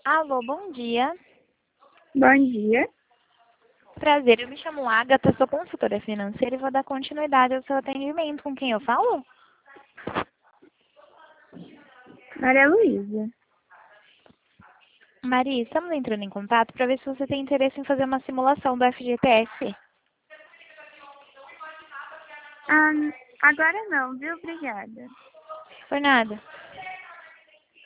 Alô, bom dia. Bom dia. Prazer, eu me chamo Agatha, sou consultora financeira e vou dar continuidade ao seu atendimento. Com quem eu falo? Maria Luísa. Maria, estamos entrando em contato para ver se você tem interesse em fazer uma simulação do FGTS. Agora não, viu? Obrigada. Por nada.